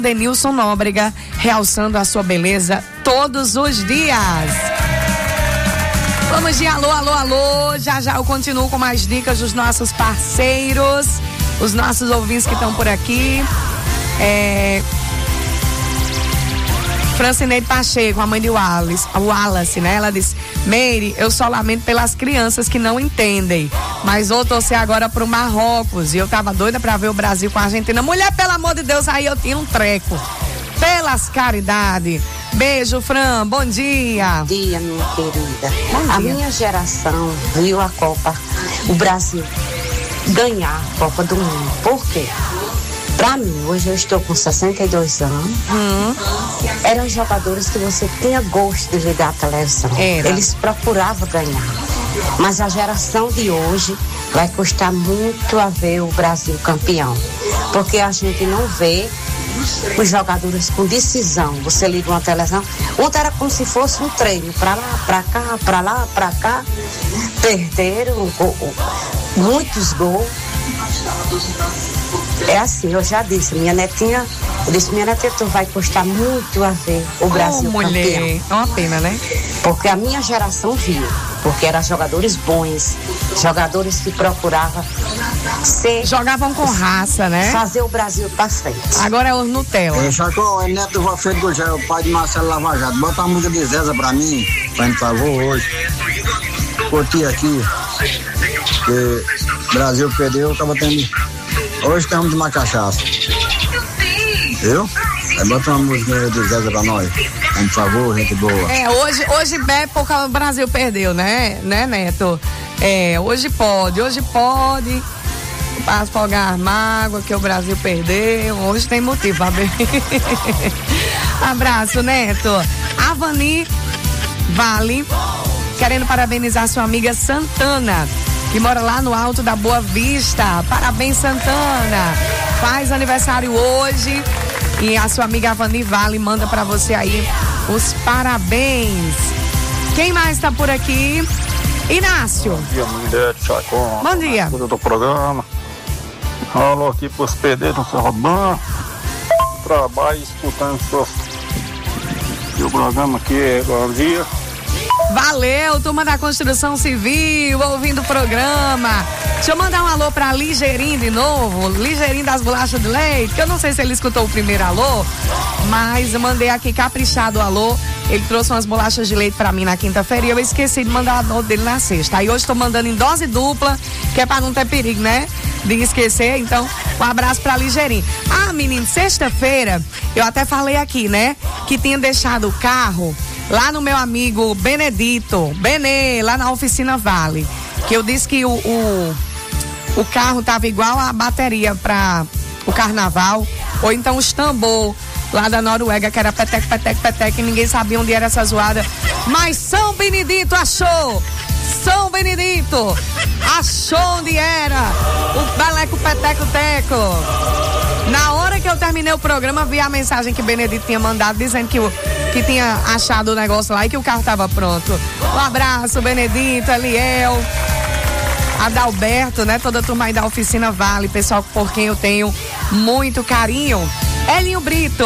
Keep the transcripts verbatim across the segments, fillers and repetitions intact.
Denilson Nóbrega, realçando a sua beleza todos os dias. Vamos de alô, alô, alô. Já já eu continuo com mais dicas dos nossos parceiros, os nossos ouvintes que estão por aqui. É... Francineide Pacheco, a mãe de Wallace, a Wallace, né? Ela disse: Meire, eu só lamento pelas crianças que não entendem, mas vou torcer agora pro Marrocos. E eu tava doida pra ver o Brasil com a Argentina. Mulher, pelo amor de Deus, aí eu tinha um treco. Pelas caridades. Beijo, Fran, bom dia. Bom dia, minha querida. Bom a dia. minha geração viu a Copa, o Brasil ganhar a Copa do Mundo. Por quê? Pra mim, hoje eu estou com sessenta e dois anos. Hum. Eram jogadores que você tinha gosto de ligar a televisão. Era. Eles procuravam ganhar. Mas a geração de hoje vai custar muito a ver o Brasil campeão. Porque a gente não vê os jogadores com decisão. Você liga uma televisão, ontem era como se fosse um treino. Pra lá, pra cá, pra lá, pra cá. Perderam gol, muitos gols. É assim, eu já disse, minha netinha, eu disse, minha netinha, tu vai custar muito a ver o Brasil oh, mulher, campeão. é uma pena, né? Porque a minha geração viu, porque eram jogadores bons, jogadores que procuravam ser... Jogavam com raça, né? Fazer o Brasil pra frente. Agora é o Nutella. É, Chacó, é neto do Valfredo Gugel, o pai de Marcelo Lava Jato. Bota a música de Zeza pra mim, por favor, hoje. Curti aqui, que o Brasil perdeu, acaba tendo... Hoje estamos de uma cachaça. Viu? Aí bota uma música de Zeza pra nós. Por favor, gente boa. É, hoje, hoje bebe porque o Brasil perdeu, né? Né, Neto? É, hoje pode, hoje pode. Para afogar mágoa que o Brasil perdeu. Hoje tem motivo pra beber. Abraço, Neto. Avani Vale, querendo parabenizar sua amiga Santana, que mora lá no Alto da Boa Vista. Parabéns, Santana. Faz aniversário hoje. E a sua amiga Avani Vale manda pra você aí os parabéns. Quem mais tá por aqui? Inácio. Bom dia, mulher de Chacon. Bom dia. Tudo do programa. Alô aqui pros pedreiros do Cerro Branco. Trabalho escutando seus... o programa aqui. Bom dia. Valeu, turma da Construção Civil, ouvindo o programa. Deixa eu mandar um alô pra Ligeirinho de novo, Ligeirinho das bolachas de leite, que eu não sei se ele escutou o primeiro alô, mas eu mandei aqui caprichado o alô. Ele trouxe umas bolachas de leite pra mim na quinta-feira e eu esqueci de mandar o alô dele na sexta. Aí hoje tô mandando em dose dupla, que é pra não ter perigo, né? De esquecer, então um abraço pra Ligeirinho. Ah, menino, sexta-feira eu até falei aqui, né? Que tinha deixado o carro lá no meu amigo Benedito, Benê, lá na oficina Vale. Que eu disse que o, o, o carro tava igual a bateria para o carnaval, ou então os tambor lá da Noruega, que era petec, petec, petec, e ninguém sabia onde era essa zoada. Mas São Benedito achou! São Benedito achou onde era o beleco, peteco, teco. Na hora que eu terminei o programa, vi a mensagem que Benedito tinha mandado, dizendo que, o, que tinha achado o negócio lá e que o carro estava pronto. Um abraço, Benedito, Eliel, Adalberto, né? Toda a turma aí da Oficina Vale, pessoal por quem eu tenho muito carinho. Elinho Brito,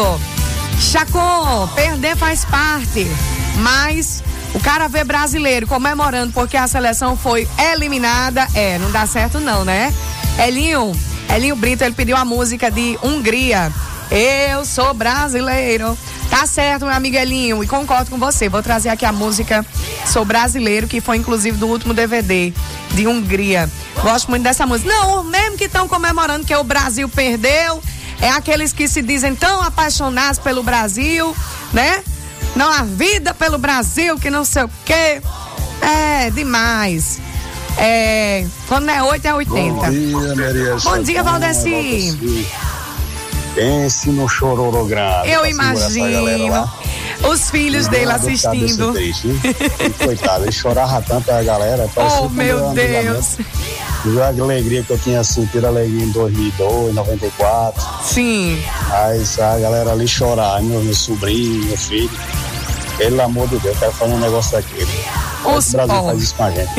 Chacon, perder faz parte, mas o cara vê brasileiro comemorando porque a seleção foi eliminada, é, não dá certo não, né? Elinho, Elinho Brito, ele pediu a música de Hungria, Eu Sou Brasileiro. Tá certo, meu amigo Elinho, e concordo com você, vou trazer aqui a música Sou Brasileiro, que foi inclusive do último D V D de Hungria. Gosto muito dessa música. Não, mesmo que estão comemorando que o Brasil perdeu, é aqueles que se dizem tão apaixonados pelo Brasil, né? Não há vida pelo Brasil, que não sei o quê. É, demais. É, quando não é oito, é oitenta. Bom dia, Maria. Bom dia, Valdeci. Pense no chororô grande. Eu imagino os filhos dele assistindo. Coitado, ele chorava tanto a galera. Oh, meu Deus. Viu a alegria que eu tinha sentido, alegria em dois mil e dois, noventa e quatro. Sim. Aí a galera ali chorar, meu, meu sobrinho, meu filho. Pelo amor de Deus, eu quero fazer um negócio daquele. Os o Brasil faz isso com a gente.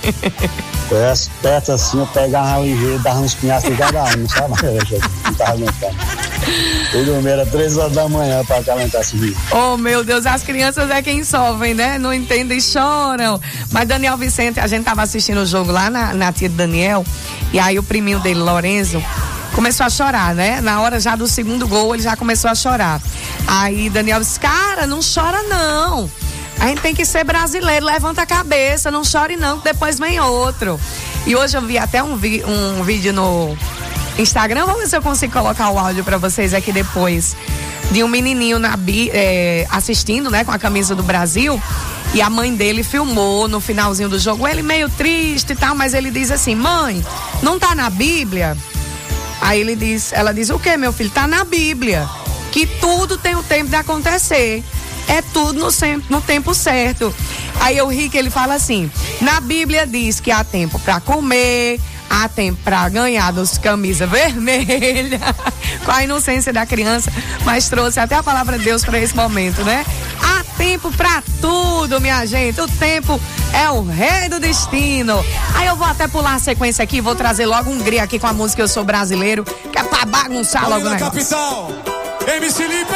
Conhece perto assim, eu pegava ligeiro, dava uns pinhaços de cada um, sabe? Eu não tava aguentando. Eu dormi, era três horas da manhã pra calentar esse vídeo. Oh, meu Deus, as crianças é quem sofrem, né? Não entendem e choram. Mas Daniel Vicente, a gente tava assistindo o jogo lá na, na tia de Daniel, e aí o priminho dele, Lorenzo, começou a chorar, né? Na hora já do segundo gol, ele já começou a chorar. Aí Daniel disse, cara, não chora não. A gente tem que ser brasileiro, levanta a cabeça, não chore não, que depois vem outro. E hoje eu vi até um, vi, um vídeo no Instagram, vamos ver se eu consigo colocar o áudio pra vocês aqui depois, de um menininho na, é, assistindo, né, com a camisa do Brasil, e a mãe dele filmou no finalzinho do jogo, ele meio triste e tal, mas ele diz assim, mãe, não tá na Bíblia? Aí ele diz, ela diz, o que, meu filho? Tá na Bíblia, que tudo tem o tempo de acontecer, é tudo no, no tempo certo. Aí eu ri que ele fala assim, na Bíblia diz que há tempo pra comer, há tempo pra ganhar dos camisa vermelha, com a inocência da criança, mas trouxe até a palavra de Deus para esse momento, né? Há tempo pra tudo, minha gente, o tempo é o rei do destino. Aí eu vou até pular a sequência aqui, vou trazer logo um grito aqui com a música Eu Sou Brasileiro, que é pra bagunçar logo o negócio. Capital, M C Lipe.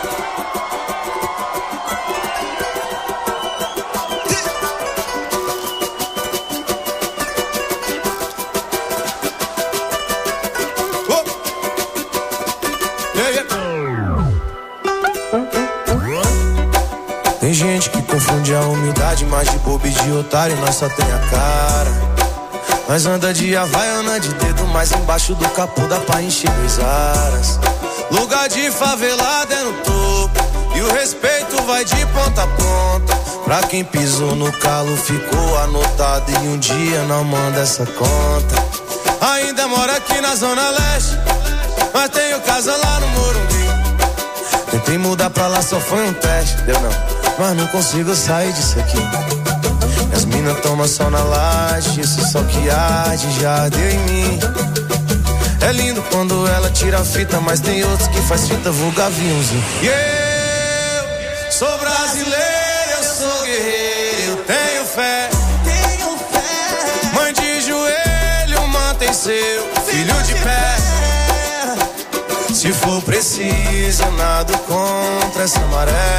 Tem gente que confunde a humildade, mas de bobo e de otário nós só tem a cara. Nós anda de havaiana de dedo, mas embaixo do capô dá pra encher dois aras. Lugar de favelado é no topo, e o respeito vai de ponta a ponta. Pra quem pisou no calo ficou anotado, e um dia não manda essa conta. Ainda moro aqui na Zona Leste, mas tenho casa lá no Morumbi. Tentei mudar pra lá, só foi um teste, deu não, mas não consigo sair disso aqui. As minas tomam sol na laje, esse sol que arde já ardeu em mim. É lindo quando ela tira a fita, mas tem outros que faz fita vulgar aviãozinho. E eu sou brasileiro, eu sou guerreiro, eu tenho fé, tenho fé. Mãe de joelho, mantém seu filho de pé. Se for preciso, eu nado contra essa maré.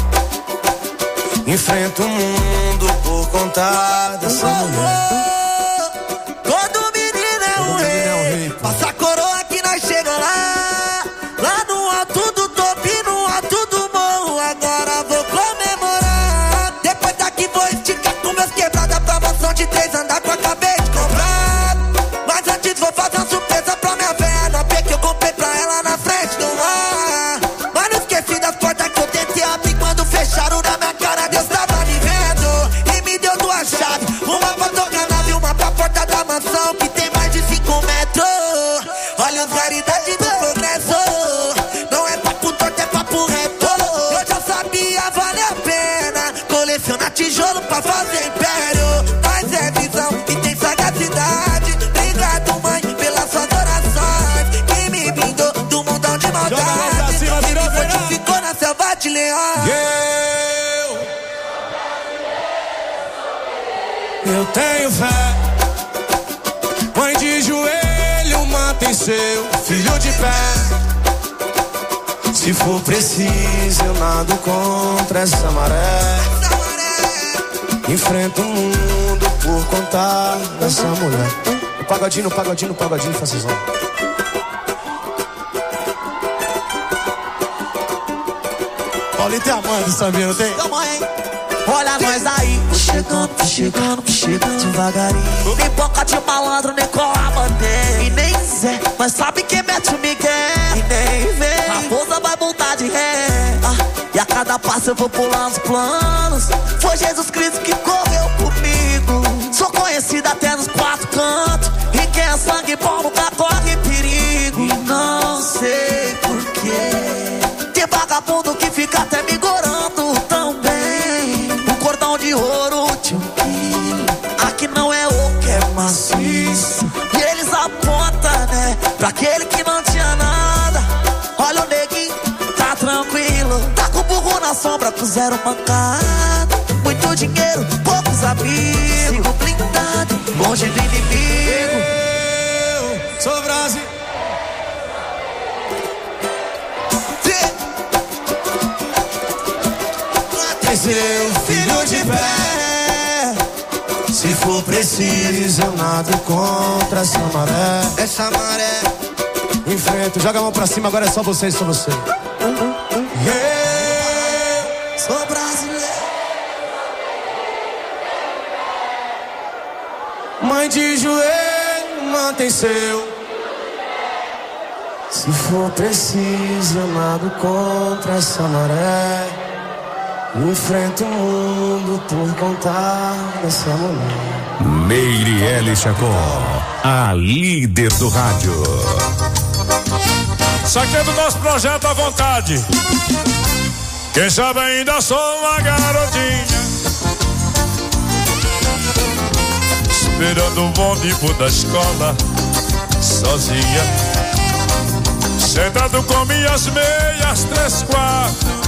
Enfrento o mundo por conta dessa mulher. Todo menino é um rei. Passa a coroa que nós chega lá. Lá no alto do topo e no alto do morro. Agora vou comemorar. Depois daqui vou esticar com meus quebradas pra mansão de três andar que eu acabei de comprar. Mas antes vou fazer uma surpresa pra minha velha no A P que eu comprei pra ela na frente do mar. Mas não esqueci das portas que eu tentei abrir quando fecharam na minha cara. Deus tava me vendo e me deu duas chaves. Uma pra tocar nave e uma pra porta da mansão que tem mais de cinco metros. Olha as raridades do progresso. Não é papo torto, é papo reto. Eu já sabia, vale a pena colecionar tijolo pra fazer império. Mas é visão e tem sagacidade. Obrigado, mãe, pelas suas orações que me blindou do mundão de maldade e me fortificou na selva de leão. Eu tenho fé. Mãe de joelho, mantém seu filho de pé. Se for preciso, eu nado contra essa maré. Enfrento o mundo por conta dessa mulher. O pagodinho, o pagodinho, o pagodinho, facilzão. Paulinho tem a mãe do sambinho, não tem? Tem a mãe. Olha nós aí, chegando, chegando, chegando devagarinho. Nem boca de malandro, nem cola bandeira. E nem Zé, mas sabe quem mete o Miguel? E nem vem, a raposa vai voltar de ré. Ah, e a cada passo eu vou pular os planos. Foi Jesus Cristo que correu comigo. Sou conhecido até nos quatro cantos. E quem é sangue bom nunca corre perigo. E não sei porquê tem vagabundo que fica até me gorando tão bem. O cordão de ouro de um quilo. Aqui não é o que é maciço. E eles apontam, né, pra aquele que não tinha nada. Olha o neguinho, tá tranquilo. Tá com o burro na sombra, com zero mancada. Muito dinheiro, poucos amigos. Sigo blindado, longe do inimigo. Eu sou Brasil. mantém seu filho de pé. Se for preciso, eu nado contra essa maré. Essa maré. Enfrento, joga a mão pra cima, agora é só você, só você. Yeah, sou brasileiro. Mãe de joelho, mantém seu. Se for preciso, eu nado contra essa maré. Enfrento o mundo por contar dessa mulher. Meirelles Chacon, a líder do rádio. Isso aqui é do nosso projeto à vontade. Quem sabe ainda sou uma garotinha, esperando o ônibus da escola, sozinha, sentado com minhas meias três quartos,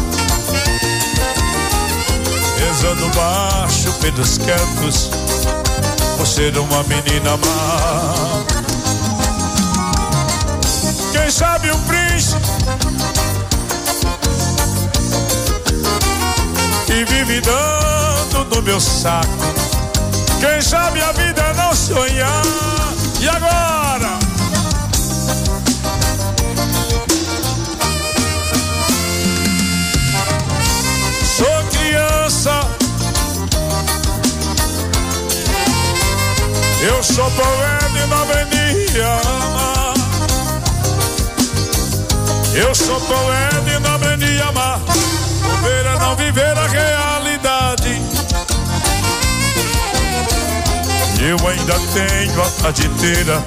rezando baixo pelos cantos, por ser uma menina má. Quem sabe um príncipe que vive dando no meu saco. Quem sabe a vida é não sonhar. E agora? Sou criança, eu sou poeta e não aprendi a amar. Eu sou poeta e não aprendi a amar. Viver é não viver a realidade. Eu ainda tenho a tarde inteira.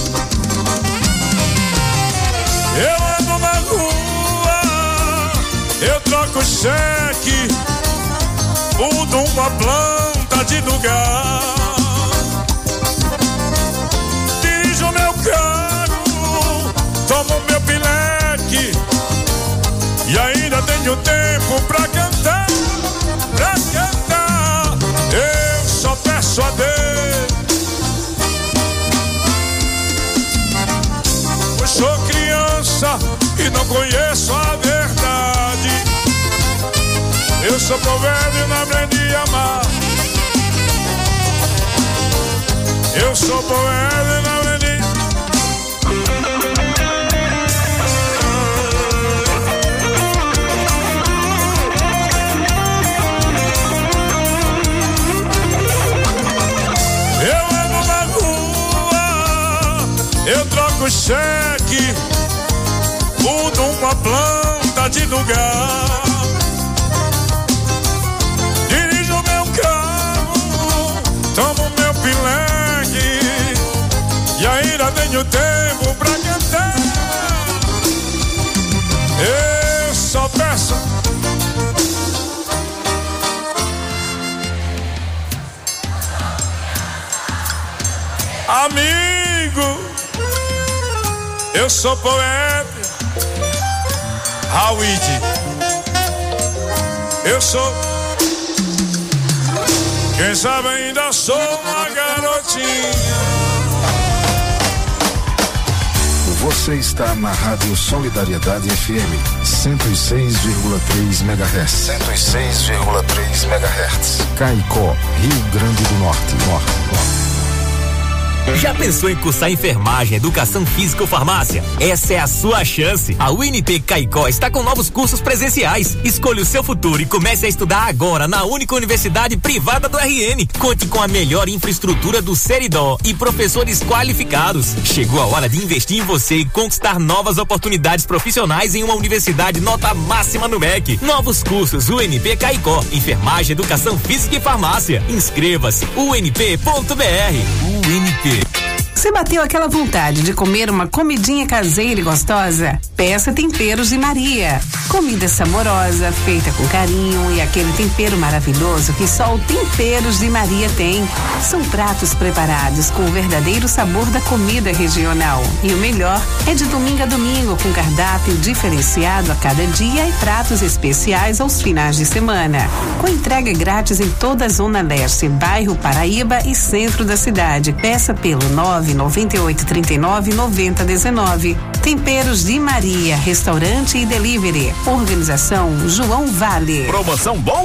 Eu ando na rua, eu troco cheque, mudo uma planta de lugar. Dirijo meu carro, tomo meu pileque e ainda tenho tempo pra cantar, pra cantar. Eu só peço a Deus, pois sou criança e não conheço a verdade. Eu sou poeta e não aprendi a amar. Eu sou poeta e não aprendi. Eu troco cheque, mudo uma planta de lugar. Dirijo meu carro, tomo meu pileque e ainda tenho tempo pra cantar. Eu só peço. Amigo, eu sou poeta, Howard. Eu sou, quem sabe ainda sou uma garotinha. Você está na Rádio Solidariedade F M, cento e seis vírgula três megahertz. cento e seis vírgula três megahertz. Caicó, Rio Grande do Norte. Norte, Norte. Já pensou em cursar enfermagem, educação física ou farmácia? Essa é a sua chance. A U N P Caicó está com novos cursos presenciais. Escolha o seu futuro e comece a estudar agora na única universidade privada do R N. Conte com a melhor infraestrutura do Seridó e professores qualificados. Chegou a hora de investir em você e conquistar novas oportunidades profissionais em uma universidade nota máxima no M E C. Novos cursos U N P Caicó, enfermagem, educação física e farmácia. Inscreva-se u n p ponto b r. U N P. Você bateu aquela vontade de comer uma comidinha caseira e gostosa? Peça Temperos de Maria. Comida saborosa, feita com carinho e aquele tempero maravilhoso que só o Temperos de Maria tem. São pratos preparados com o verdadeiro sabor da comida regional. E o melhor é de domingo a domingo, com cardápio diferenciado a cada dia e pratos especiais aos finais de semana. Com entrega grátis em toda a Zona Leste, bairro Paraíba e centro da cidade. Peça pelo nove nove oito três nove nove zero um nove. Temperos de Maria, restaurante e delivery. Organização João Vale. Promoção boa?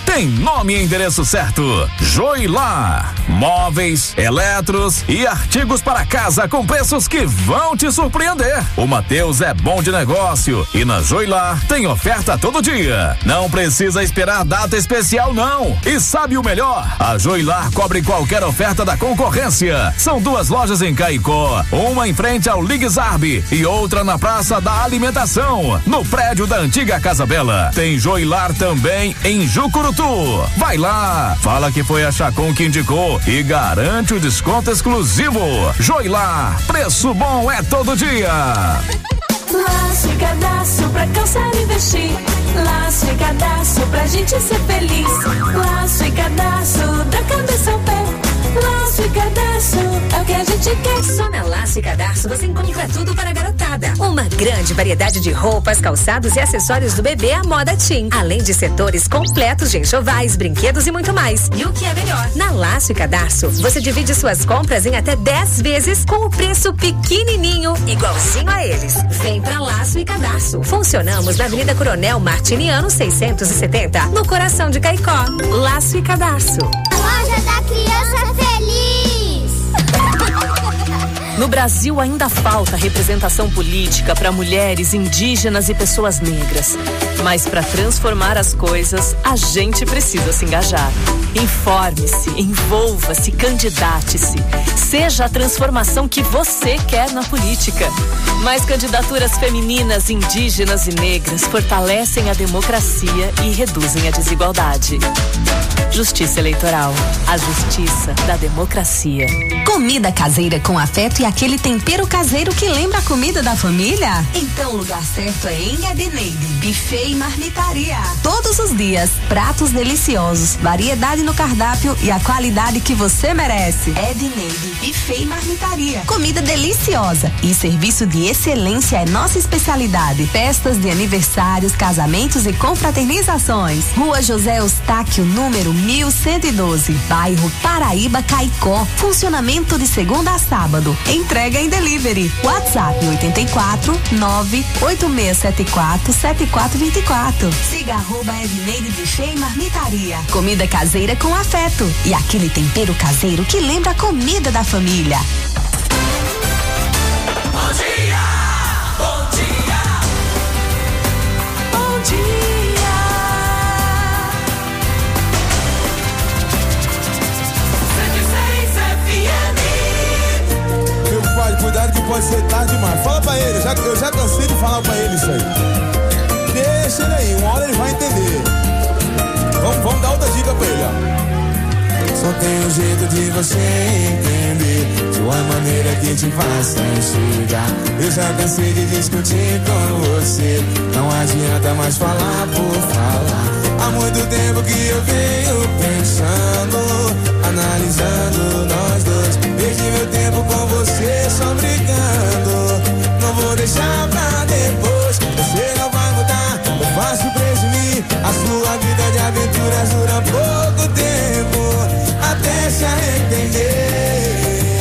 tem nome e endereço certo. Joilar. Móveis, eletros e artigos para casa com preços que vão te surpreender. O Mateus é bom de negócio e na Joilar tem oferta todo dia. Não precisa esperar data especial não. E sabe o melhor? A Joilar cobre qualquer oferta da concorrência. São duas lojas em Caicó, uma em frente ao Ligue Zarb e outra na Praça da Alimentação, no prédio da antiga Casa Bela. Tem Joilar também em Jucurutu. Vai lá, fala que foi a Chacon que indicou e garante o desconto exclusivo. Joilar, preço bom é todo dia. Laço e cadastro pra calçar e vestir. Laço e cadastro pra gente ser feliz. Laço e cadastro da cabeça ao pé. Laço e cadastro é o que a gente quer. Só na Laço e Cadastro você encontra tudo para a garotada. Uma grande variedade de roupas, calçados e acessórios do bebê à moda teen. Além de setores completos de enxovais, brinquedos e muito mais. E o que é melhor? Na Laço e Cadastro você divide suas compras em até dez vezes com o preço pequenininho, igualzinho a eles. Vem pra Laço e Cadastro. Funcionamos na Avenida Coronel Martiniano seiscentos e setenta, no coração de Caicó. Laço e Cadastro. A loja da criança feliz. No Brasil ainda falta representação política para mulheres, indígenas e pessoas negras. Mas para transformar as coisas, a gente precisa se engajar. Informe-se, envolva-se, candidate-se. Seja a transformação que você quer na política. Mais candidaturas femininas, indígenas e negras fortalecem a democracia e reduzem a desigualdade. Justiça Eleitoral. A justiça da democracia. Comida caseira com afeto e aquele tempero caseiro que lembra a comida da família? Então o lugar certo é em Edneide, buffet e marmitaria. Todos os dias, pratos deliciosos, variedade no cardápio e a qualidade que você merece. Edneide, buffet e marmitaria. Comida deliciosa e serviço de excelência é nossa especialidade. Festas de aniversários, casamentos e confraternizações. Rua José Eustáquio, número mil cento e doze, bairro Paraíba, Caicó. Funcionamento de segunda a sábado. Entrega em delivery. WhatsApp oito quatro nove oito seis sete quatro sete quatro dois quatro. Siga arroba Edneide Buffet e Marmitaria. Comida caseira com afeto e aquele tempero caseiro que lembra a comida da família. Bom dia, bom dia, bom dia. Cuidado que pode ser tarde demais. Fala pra ele, eu já, eu já cansei de falar pra ele isso aí. Deixa ele aí, uma hora ele vai entender. Vamos, vamos dar outra dica pra ele, ó. Só tem um jeito de você entender, de uma maneira que te faça enxergar. Eu já cansei de discutir com você, não adianta mais falar por falar. Há muito tempo que eu venho pensando, analisando nós dois. Perdi meu tempo com você só brigando, não vou deixar pra depois. Você não vai mudar, é fácil presumir. A sua vida de aventuras dura pouco tempo, até se arrepender.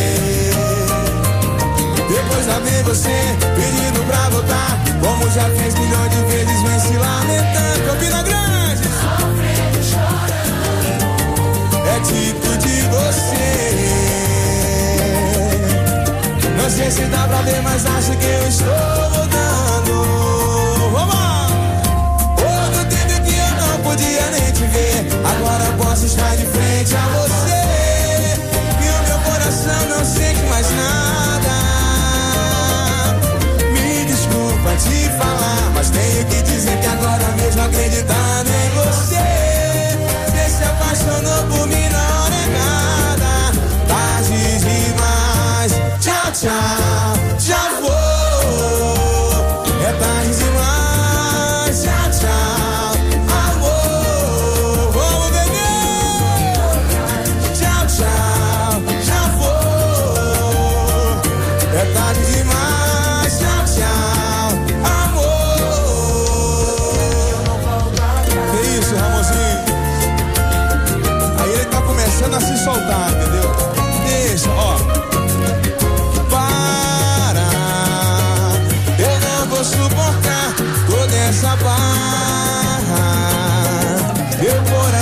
Depois lá vem você pedindo pra voltar, como já fez milhões de vezes, vem se lamentando. Campina Grande, sofrendo, chorando, é tipo de você. Não sei se dá pra ver, mas acho que eu estou mudando. Vamos! Outro tempo que eu não podia nem te ver, agora posso estar de frente a você. E o meu coração não sente mais nada. Me desculpa te falar, mas tenho que dizer que agora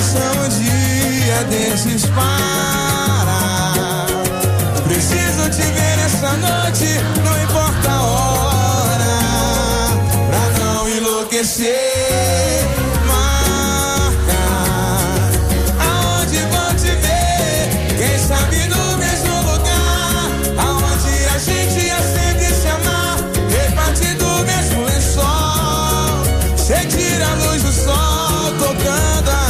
coração um dia desses para. Preciso te ver essa noite, não importa a hora, pra não enlouquecer. Marca aonde vou te ver, quem sabe no mesmo lugar, aonde a gente ia sempre se amar, repartindo o mesmo lençol, sentir a luz do sol tocando a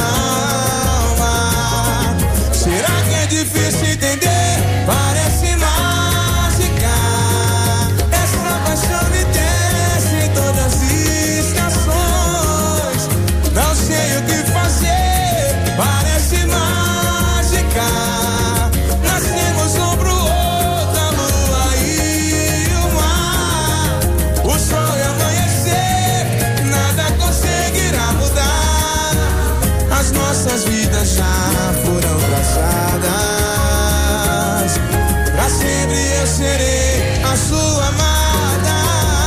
alma. Será que é difícil entender? Parece mágica, essa paixão me desce em todas as estações. Não sei o que fazer, parece mágica. Nascemos um pro outro, a lua e o mar, o sol e amanhecer, nada conseguirá mudar. As nossas vidas já foram traçadas, pra sempre eu serei a sua amada.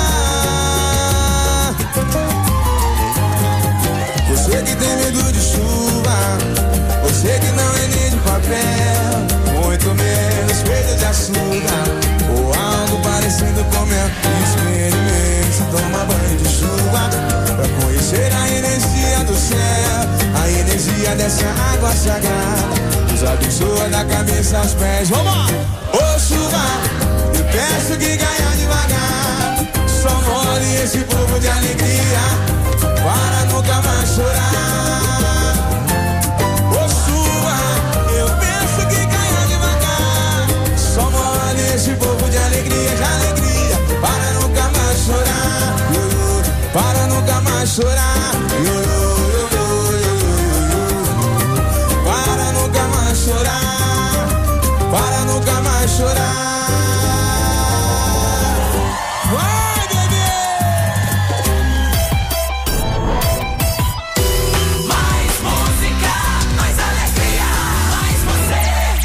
Você que tem medo de chuva, você que não é nem de papel, muito menos feito de açúcar, ou algo parecido com mel. Experimente, toma banho de chuva, pra conhecer a energia do céu, a energia dessa água sagrada. Nos abençoa da cabeça aos pés. Vamos lá! Ô chuva, eu peço que caia devagar, só molhe esse povo de alegria, para nunca mais chorar. Ô chuva, eu peço que caia devagar, só molhe esse povo de alegria, de alegria, para nunca mais chorar. Yo, yo, para nunca mais chorar. Yo, yo, yo, yo, yo, yo, yo. Para nunca mais chorar, para nunca mais chorar. Vai, bebê! Mais música, mais alegria, mais você.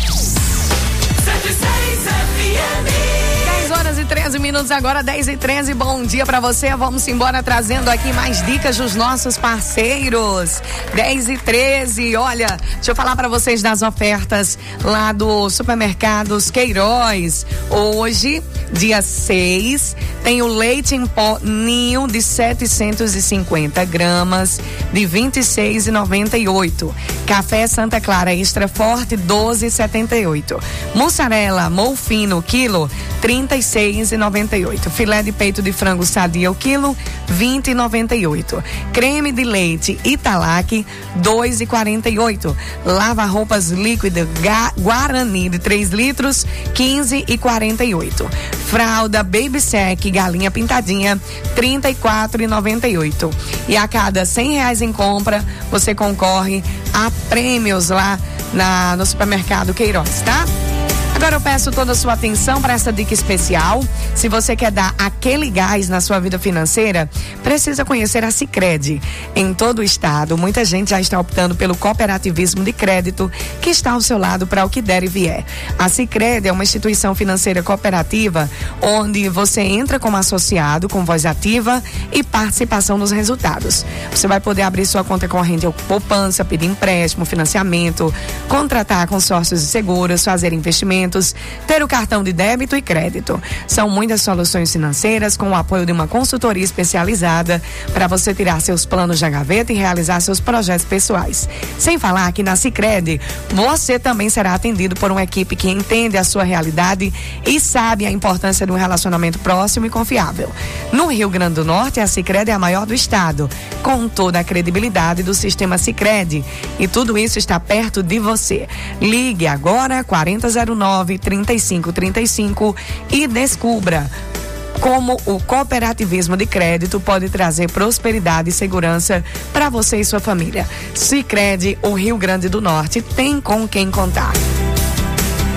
cento e seis F M. dez horas e treze minutos agora, dez e treze. Bom dia pra você. Vamos embora trazendo aqui mais dicas dos nossos parceiros. dez e treze. Olha, deixa eu falar pra vocês das ofertas lá do Supermercados Queiroz. Hoje, dia seis, tem o leite em pó Ninho de setecentos e cinquenta gramas de vinte e seis reais e noventa e oito centavos. Café Santa Clara Extra Forte doze reais e setenta e oito centavos. Mussarela Molfino quilo trinta e seis reais e noventa e oito centavos. Filé de peito de frango Sadia o quilo vinte reais e noventa e oito centavos. Creme de leite Italac dois reais e quarenta e oito centavos. Lava roupas líquida Guarani de três litros quinze reais e quarenta e oito centavos. Fralda Baby Sec galinha pintadinha trinta e quatro reais e noventa e oito centavos. E a cada cem reais em compra você concorre a prêmios lá na, no Supermercado Queiroz, tá? Agora eu peço toda a sua atenção para essa dica especial. Se você quer dar aquele gás na sua vida financeira, precisa conhecer a Sicredi. Em todo o estado, muita gente já está optando pelo cooperativismo de crédito, que está ao seu lado para o que der e vier. A Sicredi é uma instituição financeira cooperativa onde você entra como associado, com voz ativa e participação nos resultados. Você vai poder abrir sua conta corrente ou poupança, pedir empréstimo, financiamento, contratar consórcios de seguros, fazer investimentos, ter o cartão de débito e crédito. São muitas soluções financeiras com o apoio de uma consultoria especializada para você tirar seus planos da gaveta e realizar seus projetos pessoais. Sem falar que na Sicredi você também será atendido por uma equipe que entende a sua realidade e sabe a importância de um relacionamento próximo e confiável. No Rio Grande do Norte, a Sicredi é a maior do estado, com toda a credibilidade do sistema Sicredi, e tudo isso está perto de você. Ligue agora quarenta zero nove, trinta e cinco trinta e cinco e descubra como o cooperativismo de crédito pode trazer prosperidade e segurança para você e sua família. Sicredi, o Rio Grande do Norte tem com quem contar.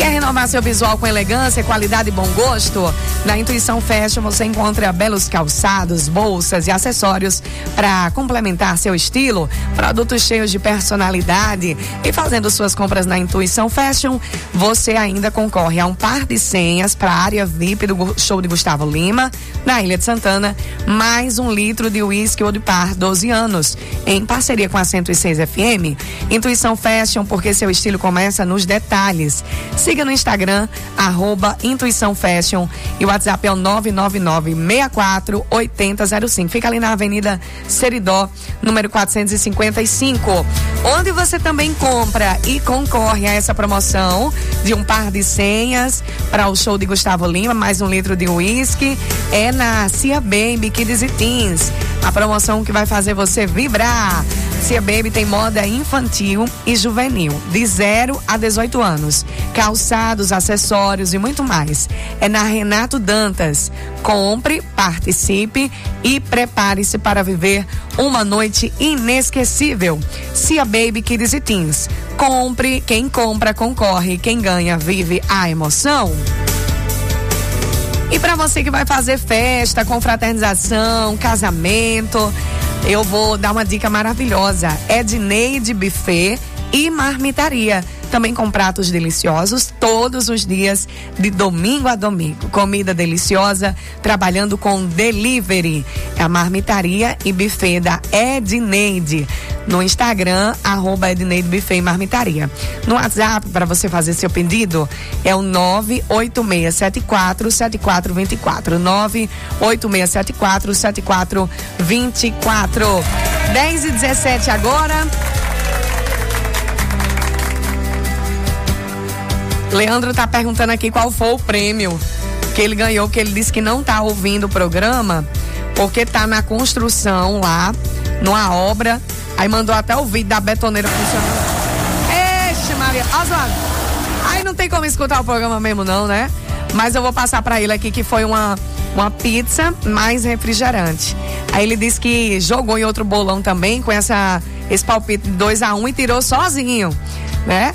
Quer renovar seu visual com elegância, qualidade e bom gosto? Na Intuição Fashion você encontra belos calçados, bolsas e acessórios para complementar seu estilo, produtos cheios de personalidade. E fazendo suas compras na Intuição Fashion, você ainda concorre a um par de senhas para a área V I P do show de Gustavo Lima, na Ilha de Santana, mais um litro de uísque ou de par doze anos, em parceria com a cento e seis F M. Intuição Fashion, porque seu estilo começa nos detalhes. Siga no Instagram, arroba Intuição Fashion, e o WhatsApp é o nove nove nove, seis quatro, oito zero zero cinco. Fica ali na Avenida Seridó, número quatrocentos e cinquenta e cinco, onde você também compra e concorre a essa promoção de um par de senhas para o show de Gustavo Lima, mais um litro de uísque. É na Cia Baby Kids e Teens, a promoção que vai fazer você vibrar. Cia Baby tem moda infantil e juvenil, de zero a dezoito anos, calçados, acessórios e muito mais. É na Renato Dantas. Compre, participe e prepare-se para viver uma noite inesquecível. Cia Baby Kids e Teens. Compre, quem compra concorre, quem ganha vive a emoção. E para você que vai fazer festa, confraternização, casamento, eu vou dar uma dica maravilhosa. Edneide Buffet e Marmitaria. Também com pratos deliciosos todos os dias, de domingo a domingo. Comida deliciosa, trabalhando com delivery. É a Marmitaria e Buffet da Edneide. No Instagram, arroba Edneide Buffet e Marmitaria. No WhatsApp, para você fazer seu pedido, é o nove oito seis sete quatro, sete quatro dois quatro. nove oito seis sete quatro, sete quatro dois quatro. dez e dezessete agora. Leandro tá perguntando aqui qual foi o prêmio que ele ganhou, que ele disse que não tá ouvindo o programa porque tá na construção lá, numa obra. Aí mandou até o vídeo da betoneira funcionando. Eixe, Maria. Oswaldo, aí não tem como escutar o programa mesmo não, né? Mas eu vou passar pra ele aqui que foi uma, uma pizza mais refrigerante. Aí ele disse que jogou em outro bolão também com essa, esse palpite de dois a um e tirou sozinho, né?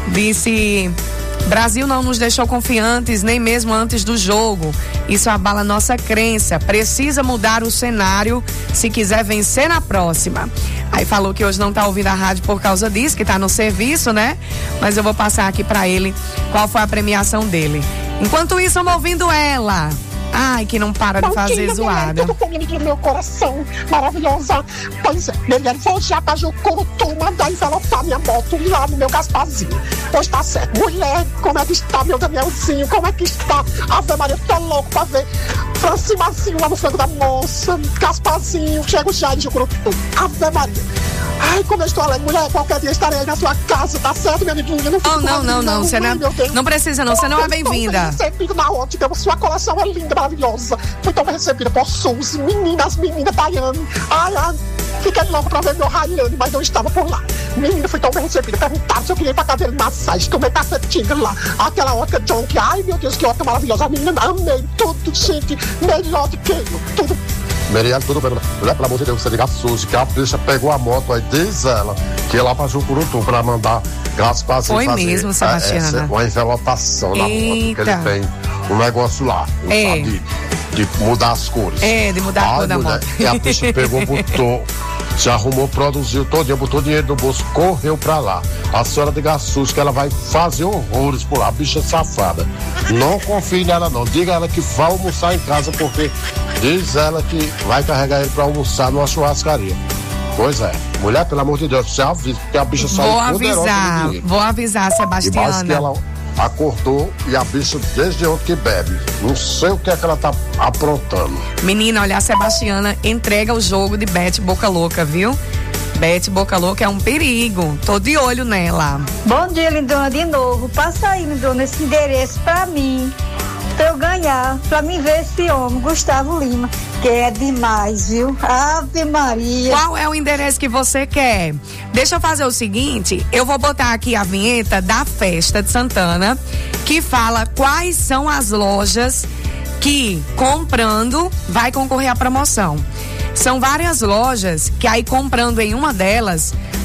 Disse: Brasil não nos deixou confiantes, nem mesmo antes do jogo. Isso abala nossa crença. Precisa mudar o cenário se quiser vencer na próxima. Aí falou que hoje não tá ouvindo a rádio por causa disso, que tá no serviço, né? Mas eu vou passar aqui pra ele qual foi a premiação dele. Enquanto isso, vamos ouvindo ela. Ai, que não para de fazer zoada. Tudo comigo no meu coração, maravilhosa. Pois é, mulher, vou já pra Jucurutu mandar envelopar minha moto lá no meu Gasparzinho. Pois tá certo. Mulher, como é que está meu Danielzinho? Como é que está? Ave Maria, eu tô louco pra ver Francinho Marcinho lá no frango da moça. Gasparzinho, chego já em Jucurutu. Ave Maria. Ai, como eu estou alegre, mulher, qualquer dia estarei aí na sua casa, tá certo, minha amiguinha? Não, oh, não, não, não, você não, não precisa não, você não é bem-vinda. Recebido na ótica, sua coleção é linda, maravilhosa. Fui tão bem recebida por Suzy, meninas, menina Daiane. Ai, ai, fiquei louco pra ver meu Rayane, mas não estava por lá. Menina, fui tão bem recebida, perguntaram se eu queria ir pra cadeira de massagem, tomei café tigre lá. Aquela ótica John, que, ai meu Deus, que ótica maravilhosa. A menina, amei tudo, gente, melhor do que eu, tudo. Meriane, tudo bem, mulher, pelo amor de Deus, você liga a Suzy, que a bicha pegou a moto, aí diz ela que ia lá pra Jucurutu pra mandar Gasparzinho Foi fazer mesmo, Sebastiana. É, uma envelopação na moto, que ele tem um negócio lá, um é. sabe, de, de mudar as cores. É, de mudar Ai, a cor da mulher, moto. E a bicha pegou, botou, se arrumou, produziu todinho, botou dinheiro no bolso, correu pra lá. A senhora diga a Suzy que ela vai fazer horrores por lá, a bicha safada. Não confie nela não, diga a ela que vai almoçar em casa, porque diz ela que vai carregar ele pra almoçar numa churrascaria. Pois é, mulher, pelo amor de Deus, você avisa, porque a bicha saiu Vou poderosa avisar, do dinheiro. vou avisar, Sebastiana. E mais que ela acordou e a bicha desde ontem que bebe. Não sei o que é que ela tá aprontando. Menina, olha, a Sebastiana entrega o jogo de Beth Boca Louca, viu? Beth Boca Louca é um perigo. Tô de olho nela. Bom dia, lindona, de novo. Passa aí, lindona, esse endereço pra mim. Pra eu ganhar, pra mim ver esse homem, Gustavo Lima, que é demais, viu? Ave Maria. Qual é o endereço que você quer? Deixa eu fazer o seguinte, eu vou botar aqui a vinheta da festa de Santana, que fala quais são as lojas que, comprando, vai concorrer à promoção. São várias lojas que aí, comprando em uma delas,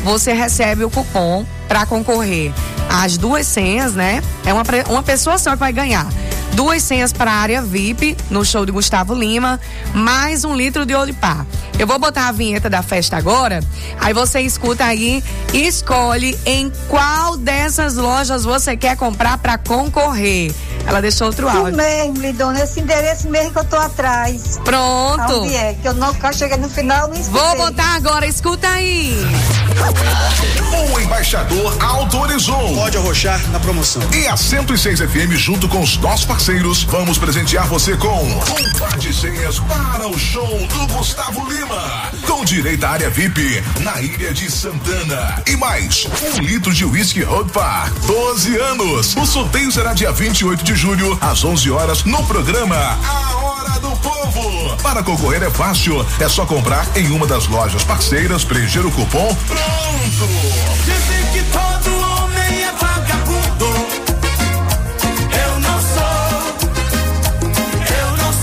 você recebe o cupom para concorrer às duas senhas, né? É uma, uma pessoa só que vai ganhar. Duas senhas para a área V I P no show de Gustavo Lima, mais um litro de Olipar. Eu vou botar a vinheta da festa agora, aí você escuta aí e escolhe em qual dessas lojas você quer comprar para concorrer. Ela deixou outro áudio. Isso mesmo, Lidona, esse endereço mesmo que eu tô atrás. Pronto. Onde é? Que eu não cheguei no final, não escutei. Vou botar agora, escuta aí. O embaixador autorizou. Pode arrochar na promoção. E a cento e seis F M, junto com os nossos parceiros, vamos presentear você com um par de senhas para o show do Gustavo Lima, com direito à área V I P na Ilha de Santana. E mais, um litro de whisky Road Bar, doze anos. O sorteio será dia vinte e oito de julho, às onze horas, no programa A Hora do Povo. Para concorrer é fácil, é só comprar em uma das lojas parceiras, preencher o cupom, pronto. Dizem que todo homem é vagabundo. Eu não sou. Eu não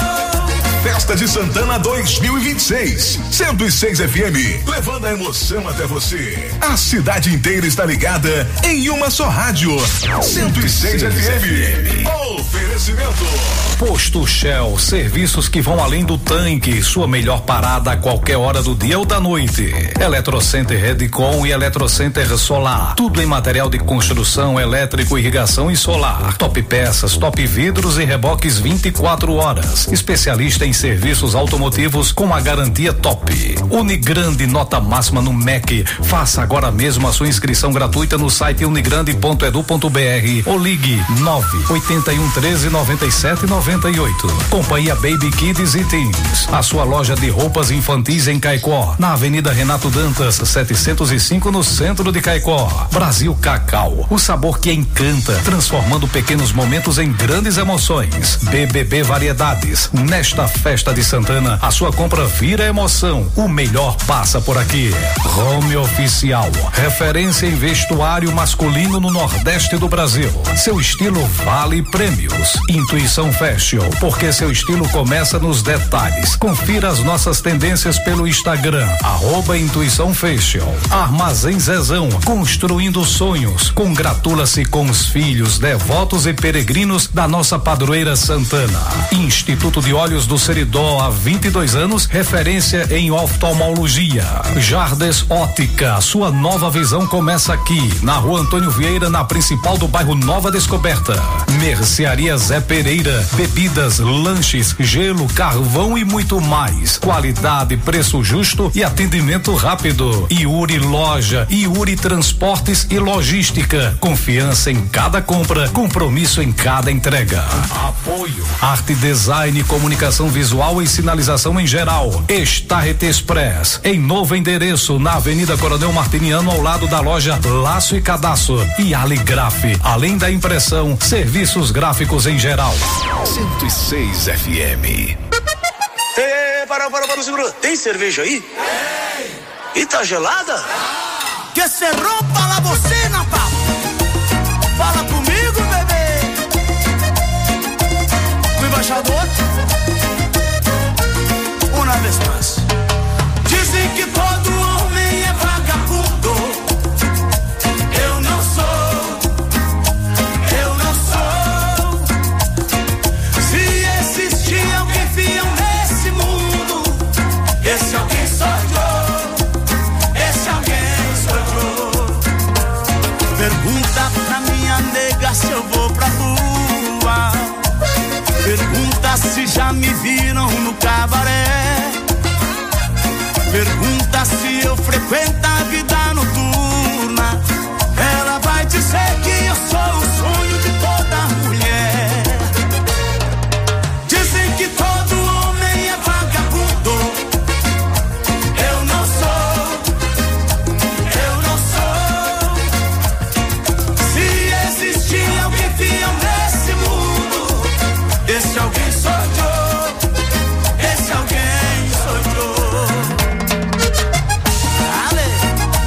sou. Festa de Santana dois mil e vinte e seis. cento e seis F M, levando a emoção até você. A cidade inteira está ligada em uma só rádio. cento e seis F M. Oferecimento. Posto Shell, serviços que vão além do tanque, sua melhor parada a qualquer hora do dia ou da noite. Eletrocenter Redcon e Eletrocenter Solar, tudo em material de construção, elétrico, irrigação e solar. Top peças, top vidros e reboques vinte e quatro horas. Especialista em serviços automotivos com a garantia top. Unigrande, nota máxima no M E C. Faça agora mesmo a sua inscrição gratuita no site unigrande ponto edu ponto br ou ligue nove oito um treze noventa e sete noventa e oito. Companhia Baby Kids e Teens, a sua loja de roupas infantis em Caicó, na Avenida Renato Dantas, setecentos e cinco, no centro de Caicó. Brasil Cacau, o sabor que encanta, transformando pequenos momentos em grandes emoções. B B B Variedades, nesta festa de Santana, a sua compra vira emoção. O melhor passa por aqui. Home Oficial, referência em vestuário masculino no Nordeste do Brasil. Seu estilo vale prêmios. Intuição Fashion, porque seu estilo começa nos detalhes. Confira as nossas tendências pelo Instagram, arroba Intuição Fashion. Armazém Zezão, construindo sonhos. Congratula-se com os filhos, devotos e peregrinos da nossa padroeira Santana. Instituto de Olhos do Seridó, há vinte e dois anos, referência em oftalmologia. Jardes Ótica, sua nova visão começa aqui, na Rua Antônio Vieira, na principal do bairro Nova Descoberta. Mercearia Zé Pereira, bebidas, lanches, gelo, carvão e muito mais. Qualidade, preço justo e atendimento rápido. Iuri Loja, Iuri Transportes e Logística. Confiança em cada compra, compromisso em cada entrega. Apoio. Arte, design, comunicação visual e sinalização em geral. Starret Express, em novo endereço, na Avenida Coronel Martiniano, ao lado da loja Laço e Cadastro. E Aligraf, além da impressão, serviços gráficos em geral. cento e seis F M. Ei, para, para, para, segura. Tem cerveja aí? Tem. E tá gelada? Que se rompa la bocina, papo. Fala comigo, bebê. O embaixador. Uma vez mais. Dizem que todo homem é vagabundo. Eu não sou. Eu não sou. Se existir alguém fiel nesse mundo, esse alguém sou eu. Esse alguém sou eu. Pergunta pra minha nega se eu vou pra rua. Pergunta se já me viram no cabaré. Pergunta se eu frequento a vida noturna. Ela vai dizer que eu sou o sonho de toda mulher. Dizem que todo homem é vagabundo. Eu não sou. Eu não sou. Se existir alguém fiel nesse mundo, esse alguém sou eu. Esse alguém sou eu. Ale.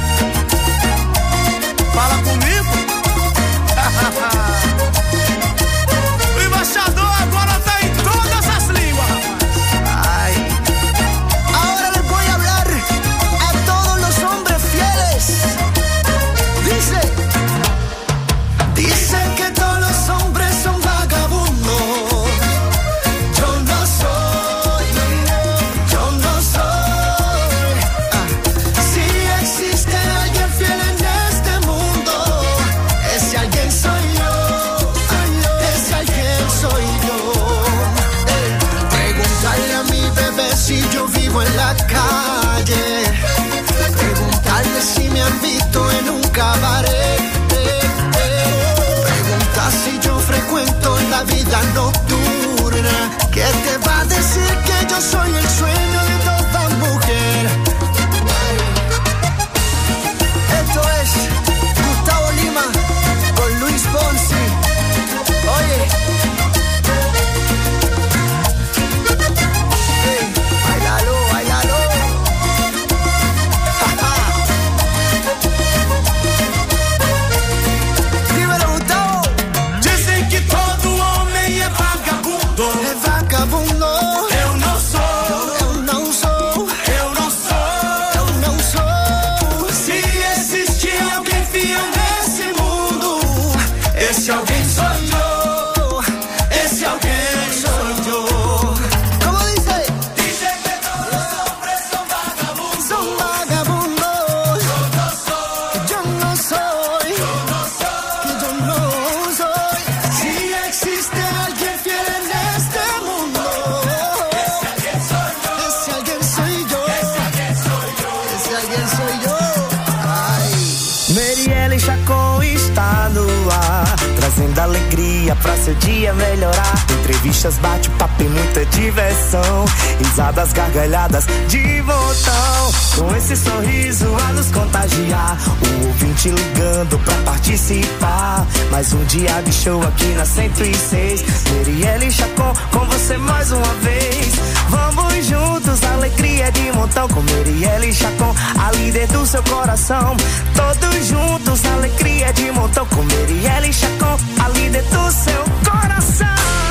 Merielle Chacon está no ar, trazendo alegria pra seu dia melhorar. Entrevistas, bate-papo e muita diversão, risadas, gargalhadas de montão. Com esse sorriso a nos contagiar, o ouvinte ligando pra participar. Mais um dia de show aqui na cento e seis. Merielle Chacon com você mais uma vez. Vamos juntos, alegria de montão. Com Merielle Chacon, a líder do seu coração. Todos juntos, alegria de montão. Com Merielle Chacon, a líder do seu coração.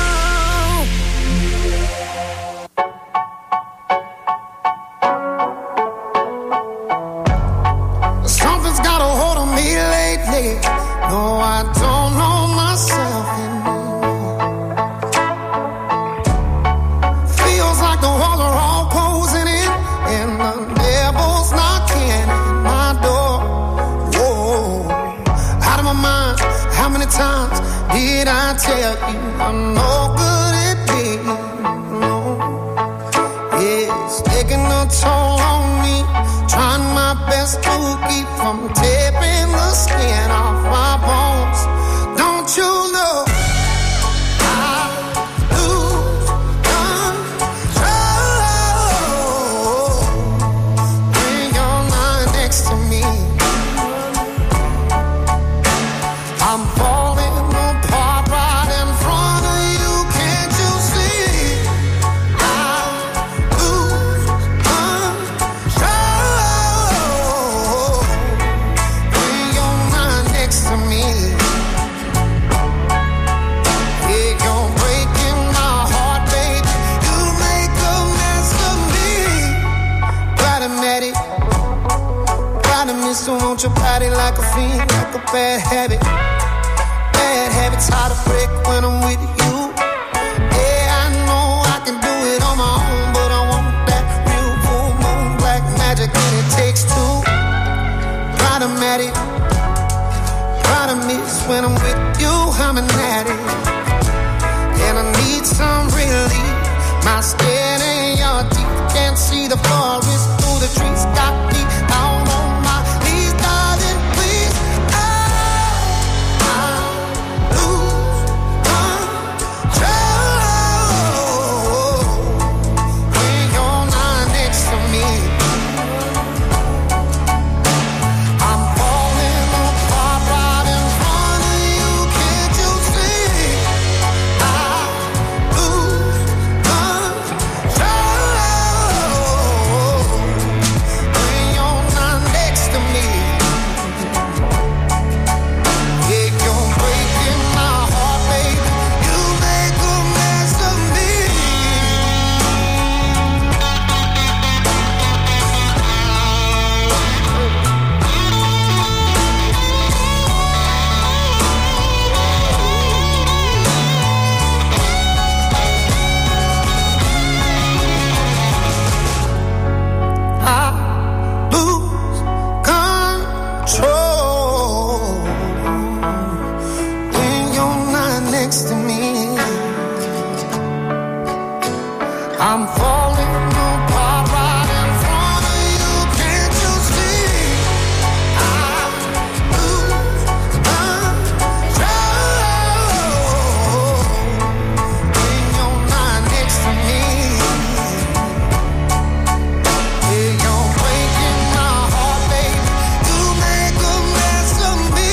Something's got a hold on me lately. No, I don't know myself anymore. Feels like the walls are all closing in, and the devil's knocking at my door. Whoa, out of my mind. How many times did I tell you I'm no good at being alone? Yeah, it's taking a toll on me. Trying my best to keep from tearing the skin off my bones. Don't you know I lose control when you're not next to me? I'm falling apart right in front of you. Can't you see? I lose control when you're not next to me. Yeah, you're breaking my heart, baby. You make a mess of me. Problematic, problem is to want your body like a fiend, like a bad habit. Bad habits hard to break when I'm with you. Yeah, I know I can do it on my own, but I want that real full moon black magic, and it takes two. Problematic, problem is when I'm with you, I'm an addict, and I need some relief. My skin in your teeth, can't see the forest through the trees. Got me down on my knees, darling, please. Oh, I lose control when you're not next to me. I'm falling apart right in front of you. Can't you see? I lose control when you're not next to me. Yeah, you're breaking my heart, baby. You make a mess of me. I lose control when you're not next to me. I'm falling apart right in front of you. Can't you see? I lose control when you're not next to me. Yeah, you're breaking my heart, baby. You make a mess of me.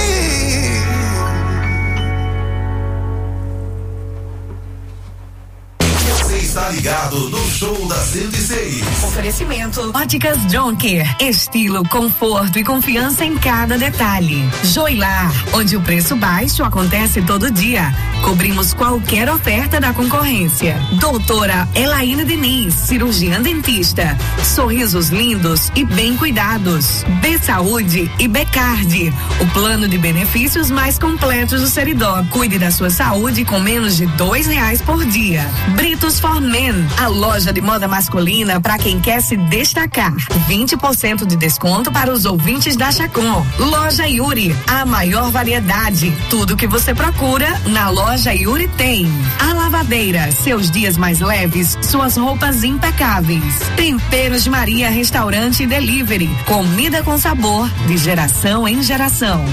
Você está ligado no Show da cento e seis. Oferecimento Óticas Jonker, estilo, conforto e confiança em cada detalhe. Joilar, onde o preço baixo acontece todo dia. Cobrimos qualquer oferta da concorrência. Doutora Elaine Diniz, cirurgiã dentista. Sorrisos lindos e bem cuidados. B Saúde e Becard, o plano de benefícios mais completos do Seridó. Cuide da sua saúde com menos de dois reais por dia. Britos for Men, a loja de moda masculina para quem quer se destacar. vinte por cento de desconto para os ouvintes da Chacon. Loja Yuri, a maior variedade. Tudo que você procura na Loja Yuri tem. A Lavadeira, seus dias mais leves, suas roupas impecáveis. Temperos Maria Restaurante e Delivery. Comida com sabor, de geração em geração.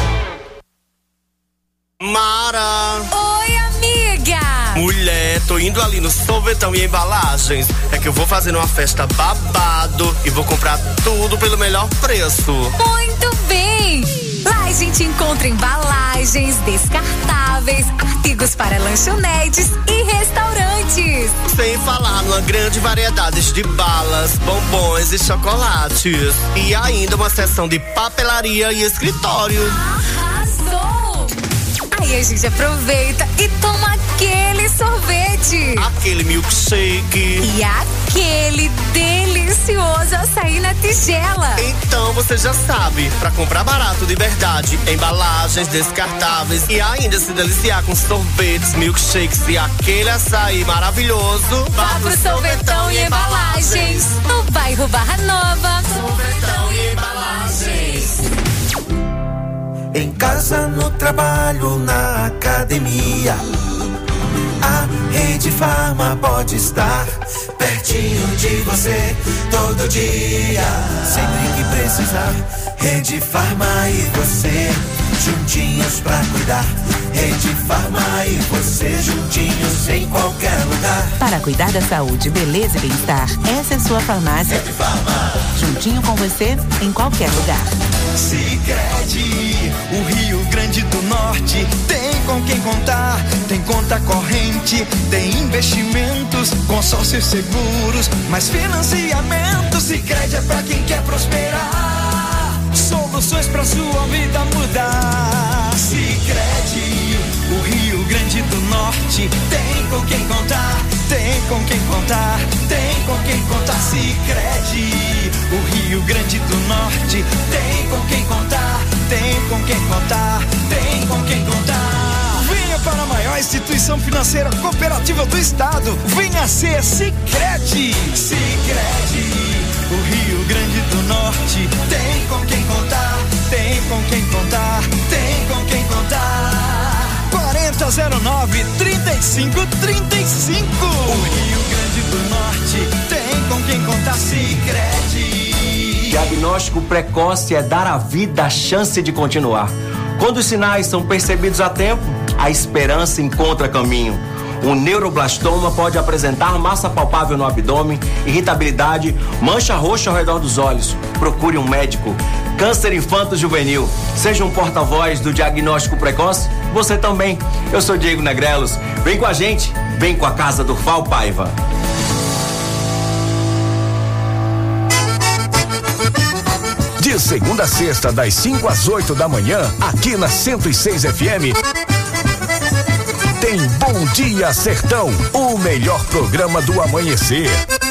Mara! Oi, amiga! Mulher, tô indo ali no Sorvetão e Embalagens. É que eu vou fazer uma festa babado e vou comprar tudo pelo melhor preço. Muito bem! Lá a gente encontra embalagens, descartáveis, artigos para lanchonetes e restaurantes. Sem falar numa grande variedade de balas, bombons e chocolates. E ainda uma seção de papelaria e escritório. Arrasou! Aí a gente aproveita e toma aquele sorvete. Aquele milkshake. E aquele delicioso açaí na tigela. Então você já sabe, pra comprar barato de verdade, embalagens descartáveis e ainda se deliciar com sorvetes, milkshakes e aquele açaí maravilhoso, vá pro Sorvetão e Embalagens, no bairro Barra Nova. Sorvetão e Embalagens. Em casa, no trabalho, na academia, a Rede Farma pode estar pertinho de você todo dia. Sempre que precisar, Rede Farma e você juntinhos pra cuidar. Rede Farma e você juntinhos em qualquer lugar. Para cuidar da saúde, beleza e bem-estar, essa é sua farmácia. Rede Farma. Juntinho com você em qualquer lugar. Sicredi, o Rio Grande do Norte tem com quem contar, tem conta corrente, tem investimentos, consórcios seguros, mais financiamento. Sicredi é pra quem quer prosperar, soluções pra sua vida mudar. Sicredi, o Rio Grande do Norte tem com quem contar, tem com quem contar, tem com quem contar. Sicredi, o Rio Grande do Norte tem com quem contar, tem com quem contar, tem com quem contar. Venha para a maior instituição financeira cooperativa do estado, venha ser Sicredi. Sicredi, o Rio Grande do Norte tem com quem contar, tem com quem contar, tem com quem contar. quarenta zero nove, trinta e cinco, trinta e cinco. O Rio Grande do Norte tem com quem contar. Sicredi. Diagnóstico precoce é dar à vida a chance de continuar. Quando os sinais são percebidos a tempo, a esperança encontra caminho. Um neuroblastoma pode apresentar massa palpável no abdômen, irritabilidade, mancha roxa ao redor dos olhos. Procure um médico. Câncer infanto-juvenil. Seja um porta-voz do diagnóstico precoce, você também. Eu sou Diego Negrelos. Vem com a gente, vem com a Casa do Fal Paiva. De segunda a sexta, das cinco às oito da manhã, aqui na cento e seis F M. Tem Bom Dia Sertão, o melhor programa do amanhecer.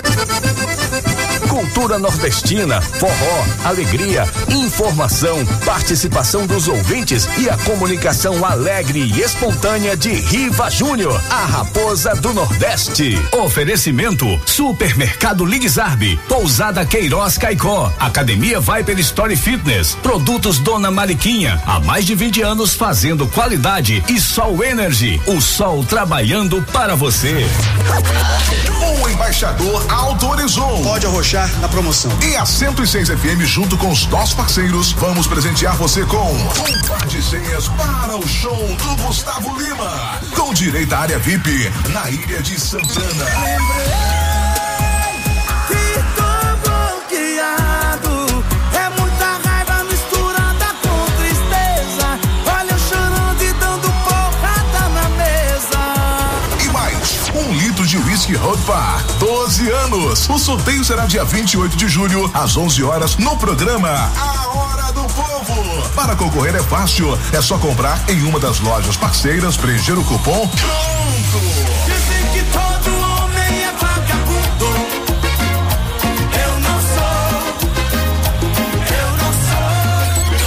Cultura nordestina, forró, alegria, informação, participação dos ouvintes e a comunicação alegre e espontânea de Riva Júnior, a raposa do Nordeste. Oferecimento: Supermercado Ligzarbe, Pousada Queiroz Caicó, Academia Viper Story Fitness, Produtos Dona Mariquinha, há mais de vinte anos fazendo qualidade, e Sol Energy, o sol trabalhando para você. O embaixador autorizou. Pode arrochar na promoção. E a cento e seis F M, junto com os nossos parceiros, vamos presentear você com um par de senhas para o show do Gustavo Lima, com direito à área V I P na Ilha de Santana. De Whisky Road Bar, doze anos. O sorteio será dia vinte e oito de julho, às onze horas, no programa A Hora do Povo. Para concorrer é fácil, é só comprar em uma das lojas parceiras, preencher o cupom. Pronto! Dizem que todo homem é vagabundo. Eu não sou. Eu não sou.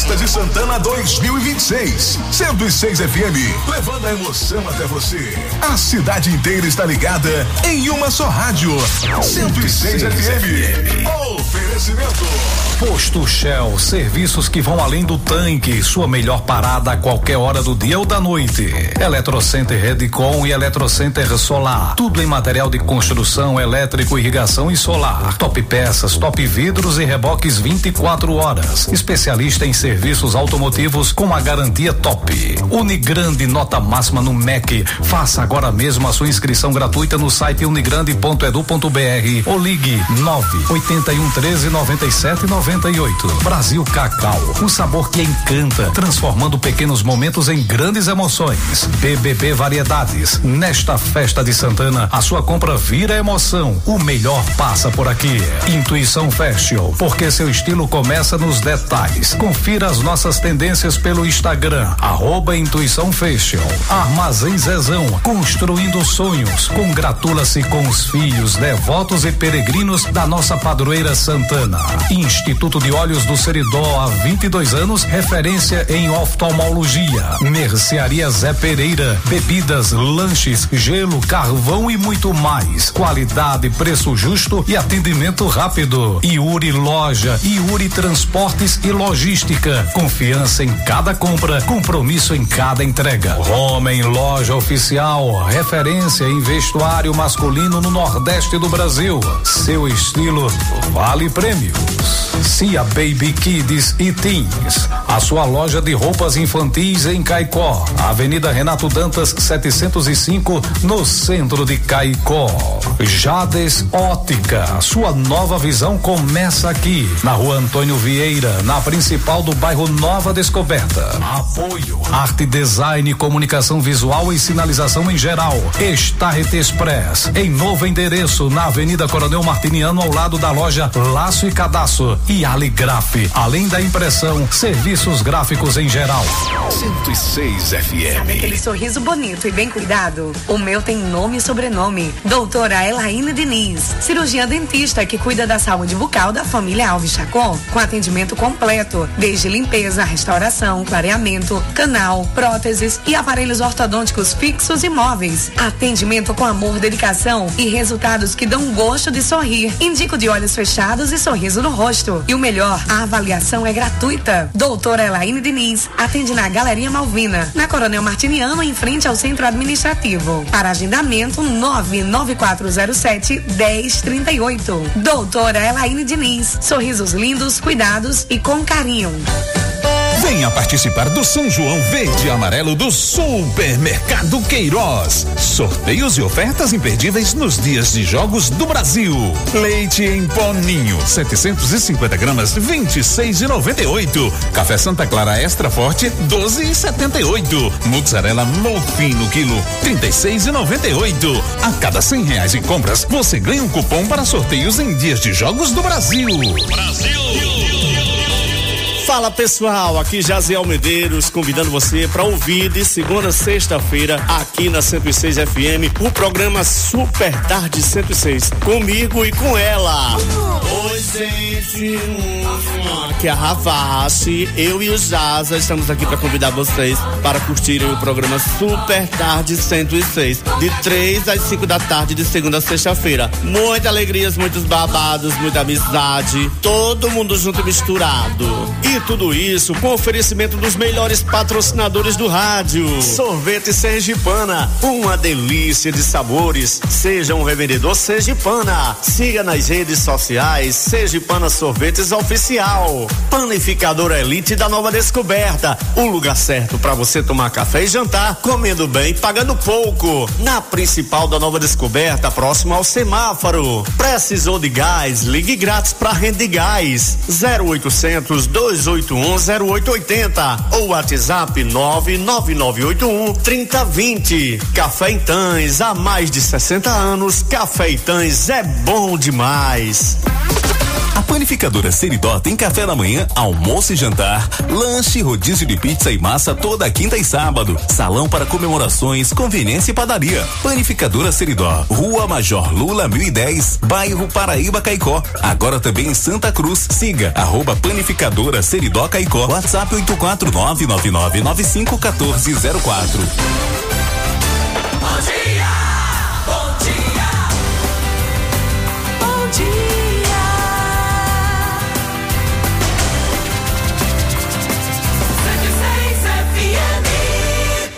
Festa de Santana dois mil e vinte e seis. cento e seis F M, levando a emoção até você. A cidade inteira está ligada em uma só rádio. cento e seis F M. Oferecimento. Posto Shell, serviços que vão além do tanque, sua melhor parada a qualquer hora do dia ou da noite. Eletrocenter Redcon e Eletrocenter Solar, tudo em material de construção, elétrico, irrigação e solar. Top peças, top vidros e reboques vinte e quatro horas. Especialista em serviços automotivos com a garantia top. Unigrande, nota máxima no M E C. Faça agora mesmo a sua inscrição gratuita no site unigrande ponto edu ponto br ou ligue nove oito um três nove sete nove oito. Brasil Cacau, um sabor que encanta, transformando pequenos momentos em grandes emoções. B B B Variedades, nesta festa de Santana, a sua compra vira emoção. O melhor passa por aqui. Intuição Fashion, porque seu estilo começa nos detalhes. Confira as nossas tendências pelo Instagram, arroba Intuição Fashion. Armazém Zezão, construindo sonhos. Congratula-se com os filhos, devotos e peregrinos da nossa padroeira Santana. Instituto de Olhos do Seridó, há vinte e dois anos, referência em oftalmologia. Mercearia Zé Pereira, bebidas, lanches, gelo, carvão e muito mais. Qualidade, preço justo e atendimento rápido. Iuri Loja, Iuri Transportes e Logística. Confiança em cada compra, compromisso em cada entrega. Homem Loja Oficial, referência em vestuário masculino no Nordeste do Brasil. Seu estilo vale prêmios. Cia Baby Kids e Teens, a sua loja de roupas infantis em Caicó, Avenida Renato Dantas setecentos e cinco, no centro de Caicó. Jades Ótica, sua nova visão começa aqui, na Rua Antônio Vieira, na principal do bairro Nova Descoberta. Apoio Arte Design, Comunicação Visual e Sinalização em geral. Starret Express, em novo endereço, na Avenida Coronel Martiniano, ao lado da loja Laço e Cadastro. E Aligraf, além da impressão, serviços gráficos em geral. cento e seis F M. Sabe aquele sorriso bonito e bem cuidado? O meu tem nome e sobrenome. Doutora Elaine Diniz, cirurgiã dentista que cuida da saúde bucal da família Alves Chacon, com atendimento completo, desde limpeza, restauração, clareamento, canal, próteses e aparelhos ortodônticos fixos e móveis. Atendimento com amor, dedicação e resultados que dão gosto de sorrir. Indico de olhos fechados e sorriso no rosto. E o melhor, a avaliação é gratuita. Doutora Elaine Diniz atende na Galeria Malvina, na Coronel Martiniano, em frente ao Centro Administrativo. Para agendamento, nove nove quatro zero sete, um zero três oito. Doutora Elaine Diniz, sorrisos lindos, cuidados e com carinho. Venha participar do São João Verde e Amarelo do Supermercado Queiroz. Sorteios e ofertas imperdíveis nos dias de jogos do Brasil. Leite em pó Ninho, setecentos e cinquenta gramas, vinte e seis e noventa e oito. Café Santa Clara Extra Forte, doze e setenta e oito. Mozzarella Molfino quilo, trinta e seis e noventa e oito. A cada cem reais em compras, você ganha um cupom para sorteios em dias de jogos do Brasil. Brasil! Fala pessoal, aqui Jaziel Medeiros convidando você para ouvir de segunda a sexta-feira aqui na cento e seis F M o programa Super Tarde cento e seis, comigo e com ela. Oi gente, aqui é a Ravache, eu e o Jaza estamos aqui para convidar vocês para curtirem o programa Super Tarde cento e seis, de três às cinco da tarde de segunda a sexta-feira. Muitas alegrias, muitos babados, muita amizade, todo mundo junto e misturado. E tudo isso com oferecimento dos melhores patrocinadores do rádio. Sorvete Sergipana, uma delícia de sabores. Seja um revendedor Sergipana. Siga nas redes sociais Sergipana Sorvetes Oficial. Panificadora Elite da Nova Descoberta, o lugar certo para você tomar café e jantar, comendo bem, pagando pouco. Na principal da Nova Descoberta, próximo ao semáforo. Precisou de gás? Ligue grátis para Rede Gás. zero oitocentos, dois oito um, zero oito oito zero ou WhatsApp nove nove nove oito um, três zero dois zero. Café Itãs, há mais de sessenta anos, Café Itãs é bom demais. Panificadora Seridó tem café da manhã, almoço e jantar, lanche, rodízio de pizza e massa toda quinta e sábado, salão para comemorações, conveniência e padaria. Panificadora Seridó, Rua Major Lula mil e dez, bairro Paraíba, Caicó. Agora também em Santa Cruz. Siga arroba Panificadora Seridó Caicó. WhatsApp oito quatro nove nove nove nove cinco um quatro zero quatro. Bom dia, bom dia, bom dia. cento e seis F M.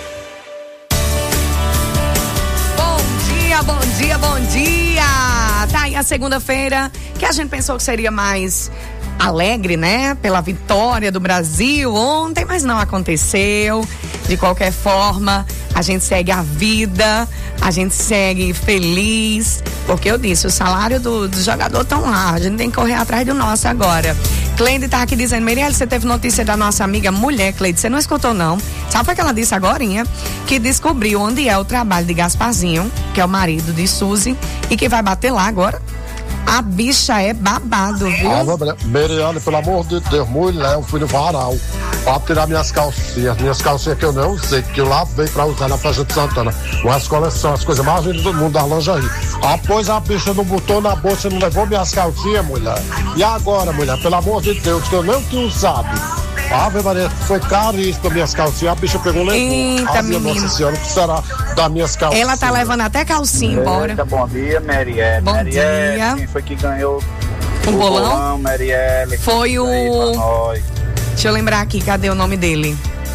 Bom dia, bom dia, bom dia. Tá aí a segunda-feira que a gente pensou que seria mais alegre, né? Pela vitória do Brasil ontem, mas não aconteceu. De qualquer forma, a gente segue a vida, a gente segue feliz, porque eu disse, o salário do, do jogador estão lá, a gente tem que correr atrás do nosso agora. Cleide tá aqui dizendo, Merielle, você teve notícia da nossa amiga mulher, Cleide, você não escutou não? Sabe o que ela disse agorinha? Que descobriu onde é o trabalho de Gasparzinho, que é o marido de Suzy, e que vai bater lá agora. A bicha é babado, viu? Ah, Meriane, pelo amor de Deus, mulher, eu fui no varal pra tirar minhas calcinhas, minhas calcinhas que eu não usei, que eu lavei pra usar na festa de Santana. Umas coleções, as coisas mais lindas do mundo da lingerie. Ah, pois a bicha não botou na bolsa e não levou minhas calcinhas, mulher. E agora, mulher, pelo amor de Deus, que eu não tinha usado. Ave Maria, foi caríssimo minhas calcinhas, a bicha pegou e levou. Eita, ah, minha menino. Nossa Senhora, o que será das minhas calcinhas? Ela tá levando até calcinha embora. Eita, bom dia, Merielle. Bom Merielle, dia. quem foi que ganhou Um o bolão? bolão, Merielle? Foi o... Aí pra nós. Deixa eu lembrar aqui, cadê o nome dele?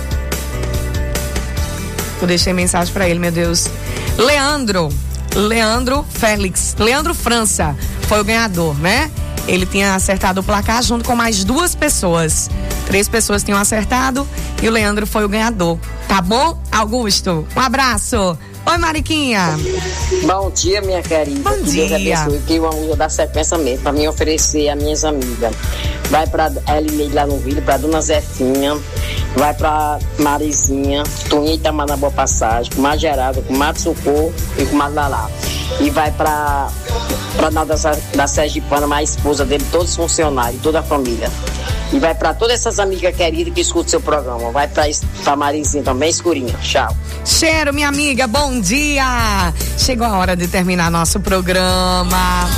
Eu deixei mensagem pra ele, meu Deus. Leandro. Leandro Félix. Leandro França foi o ganhador, né? Ele tinha acertado o placar junto com mais duas pessoas. Três pessoas tinham acertado e o Leandro foi o ganhador. Tá bom, Augusto? Um abraço. Oi, Mariquinha. Bom dia, minha querida. Bom que dia. Deus abençoe. Que uma música da sequência mesmo, pra mim oferecer a minhas amigas. Vai pra Elineide lá no Vila, pra Dona Zefinha. Vai pra Marizinha, Toninha Itamar na Boa Passagem, com Mar Geraldo, com Mato Socorro e com Mar Lalá. E vai pra, pra Nalda da Sergipana, a esposa dele, todos os funcionários, toda a família. E vai pra todas essas amigas queridas que escutam seu programa. Vai pra, pra Marizinha também, escurinha. Tchau. Cheiro, minha amiga, bom dia. Chegou a hora de terminar nosso programa.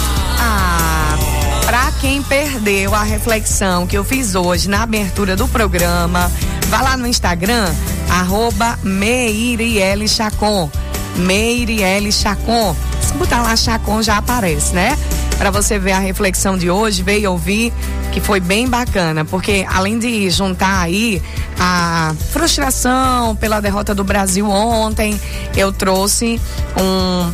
Ah, pra quem perdeu a reflexão que eu fiz hoje na abertura do programa, vai lá no Instagram, arroba Meirielle Chacon. Meirielle Chacon. Se botar lá Chacon já aparece, né? Pra você ver a reflexão de hoje, veio ouvir, que foi bem bacana, porque além de juntar aí a frustração pela derrota do Brasil ontem, eu trouxe um,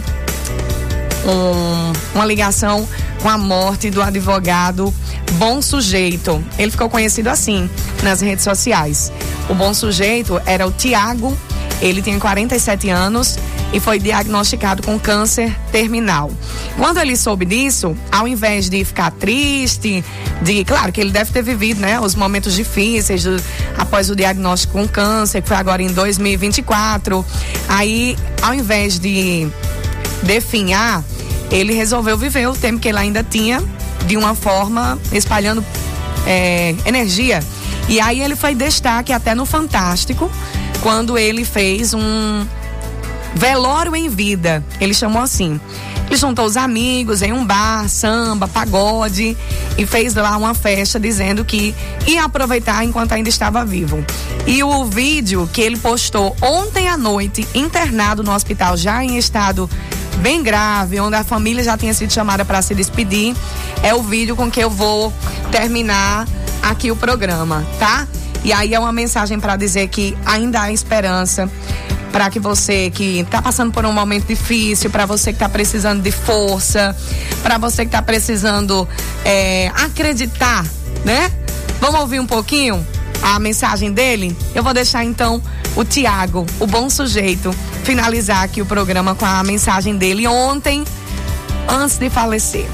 um, uma ligação com a morte do advogado Bom Sujeito. Ele ficou conhecido assim nas redes sociais. O Bom Sujeito era o Tiago, ele tem quarenta e sete anos e foi diagnosticado com câncer terminal. Quando ele soube disso, ao invés de ficar triste, de, claro que ele deve ter vivido, né, os momentos difíceis do, após o diagnóstico com câncer, que foi agora em dois mil e vinte e quatro, aí, ao invés de definhar, ele resolveu viver o tempo que ele ainda tinha, de uma forma espalhando é, energia. E aí ele foi destaque até no Fantástico, quando ele fez um velório em vida, ele chamou assim. Ele juntou os amigos em um bar, samba, pagode, e fez lá uma festa dizendo que ia aproveitar enquanto ainda estava vivo. E o vídeo que ele postou ontem à noite, internado no hospital, já em estado bem grave, onde a família já tinha sido chamada para se despedir, é o vídeo com que eu vou terminar aqui o programa, tá? E aí é uma mensagem para dizer que ainda há esperança, para que você que está passando por um momento difícil, para você que está precisando de força, para você que está precisando é, acreditar, né? Vamos ouvir um pouquinho a mensagem dele? Eu vou deixar então o Tiago, o Bom Sujeito, finalizar aqui o programa com a mensagem dele ontem, antes de falecer.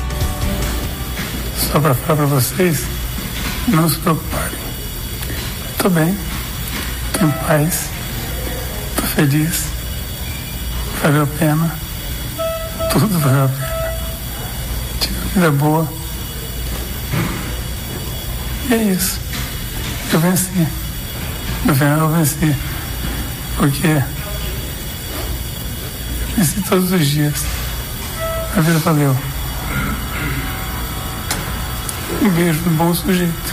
Só para falar para vocês, não se preocuparem. Tô bem, tô em paz, tô feliz, valeu a pena, tudo valeu a pena. Tive uma vida boa, E é isso. Eu venci. No final eu venci. Porque venci todos os dias. A vida valeu. Um beijo do bom sujeito.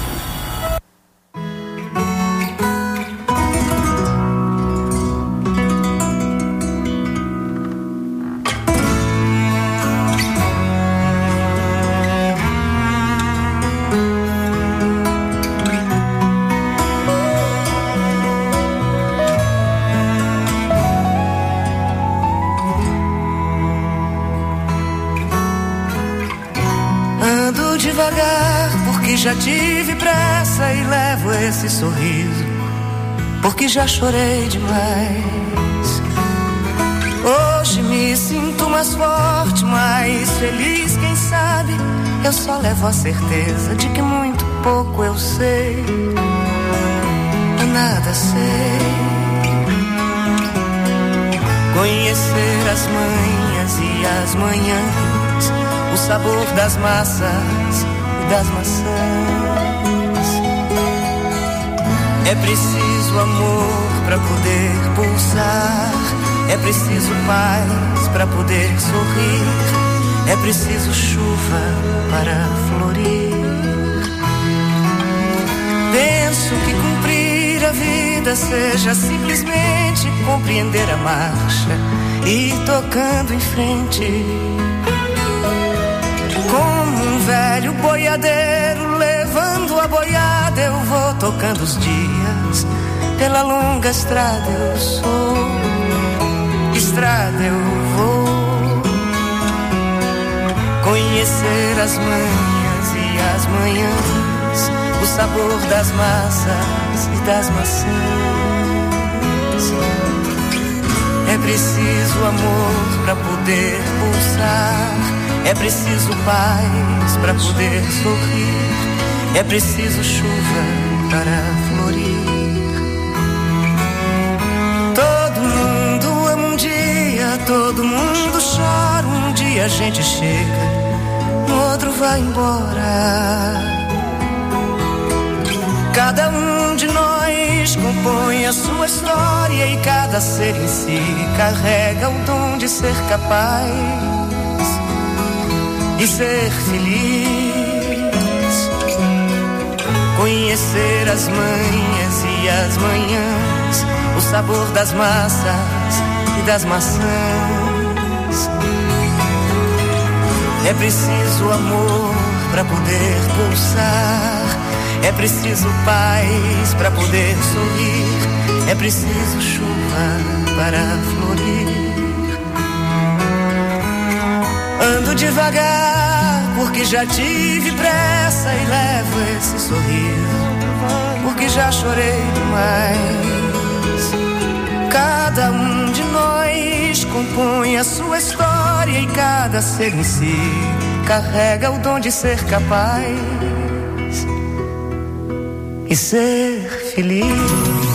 Já tive pressa e levo esse sorriso, porque já chorei demais. Hoje me sinto mais forte, mais feliz, quem sabe eu só levo a certeza de que muito pouco eu sei, eu nada sei. Conhecer as manhas e as manhãs, o sabor das massas das maçãs. É preciso amor pra poder pulsar, é preciso paz pra poder sorrir, é preciso chuva para florir. Penso que cumprir a vida seja simplesmente compreender a marcha e ir tocando em frente. Como um velho boiadeiro levando a boiada, eu vou tocando os dias. Pela longa estrada eu sou, estrada eu vou. Conhecer as manhãs e as manhãs, o sabor das massas e das maçãs. É preciso amor pra poder pulsar, é preciso paz para poder sorrir, é preciso chuva para florir. Todo mundo ama um dia, todo mundo chora, um dia a gente chega, no outro vai embora. Cada um de nós compõe a sua história e cada ser em si carrega o dom de ser capaz e ser feliz. Conhecer as manhas e as manhãs, o sabor das massas e das maçãs. É preciso amor pra poder pulsar, é preciso paz pra poder sorrir, é preciso chuva para florir. Ando devagar porque já tive pressa e levo esse sorriso, porque já chorei demais. Cada um de nós compõe a sua história e cada ser em si carrega o dom de ser capaz e ser feliz.